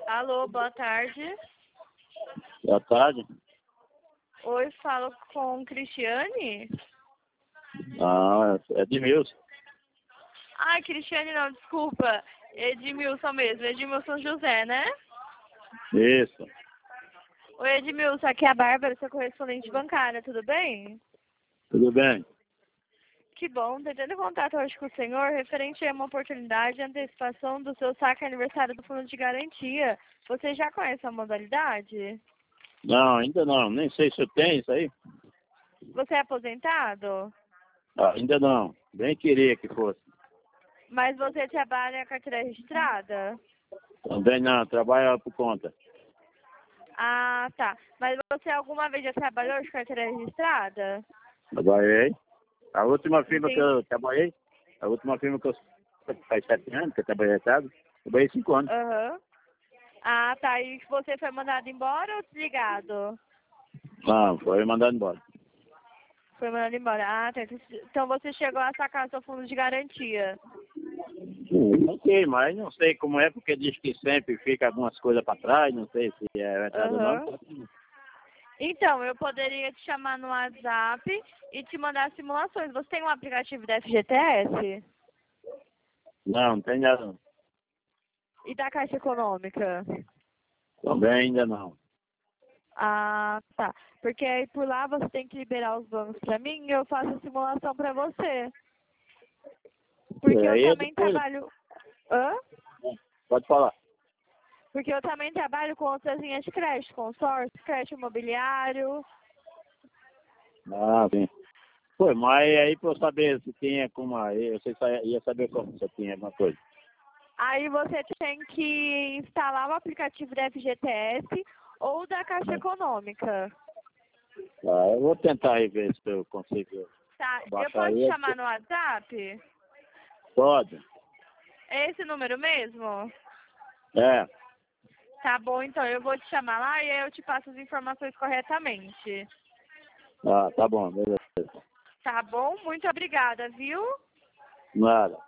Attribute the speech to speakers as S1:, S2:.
S1: Alô, boa tarde.
S2: Boa tarde.
S1: Oi, falo com Cristiane?
S2: Ah, é Edmilson.
S1: Ai, Cristiane não, desculpa. Edmilson mesmo, Edmilson José, né?
S2: Isso.
S1: Oi, Edmilson, aqui é a Bárbara, sua correspondente bancária, tudo bem?
S2: Tudo bem?
S1: Que bom, tentando contato hoje com o senhor, referente a uma oportunidade de antecipação do seu saque aniversário do Fundo de Garantia. Você já conhece a modalidade?
S2: Não, ainda não. Nem sei se eu tenho isso aí.
S1: Você é aposentado?
S2: Ah, ainda não. Bem queria que fosse.
S1: Mas você trabalha em carteira registrada?
S2: Também não. Trabalho por conta.
S1: Ah, tá. Mas você alguma vez já trabalhou de carteira registrada?
S2: Trabalhei. A última firma que
S1: Sim.
S2: eu trabalhei, faz 7 anos que eu trabalhei errado, trabalhei 5 anos.
S1: Aham. Ah, tá. E você foi mandado embora ou desligado?
S2: Não, foi mandado embora.
S1: Foi mandado embora. Ah, tá. Então você chegou a sacar seu fundo de garantia.
S2: Ok, mas não sei como é, porque diz que sempre fica algumas coisas para trás, não sei se é verdade ou não.
S1: Aham. Então, eu poderia te chamar no WhatsApp e te mandar simulações. Você tem um aplicativo da FGTS?
S2: Não, não tem nada não.
S1: E da Caixa Econômica?
S2: Também ainda não.
S1: Ah, tá. Porque aí por lá você tem que liberar os bancos pra mim e eu faço a simulação pra você. Porque eu
S2: Aí é
S1: também
S2: depois.
S1: trabalho... Hã?
S2: Pode falar.
S1: Porque eu também trabalho com outras linhas de crédito, consórcio, crédito imobiliário.
S2: Ah, sim. Pô, mas aí pra eu saber se tinha como aí, você ia saber como se tinha alguma coisa.
S1: Aí você tem que instalar o aplicativo da FGTS ou da Caixa Econômica.
S2: Ah, eu vou tentar aí ver se eu consigo
S1: Tá, eu
S2: baixar
S1: posso te
S2: aí.
S1: chamar no WhatsApp?
S2: Pode.
S1: É esse número mesmo?
S2: É.
S1: Tá bom, então eu vou te chamar lá e aí eu te passo as informações corretamente.
S2: Ah, tá bom, beleza.
S1: Tá bom? Muito obrigada, viu?
S2: Nada.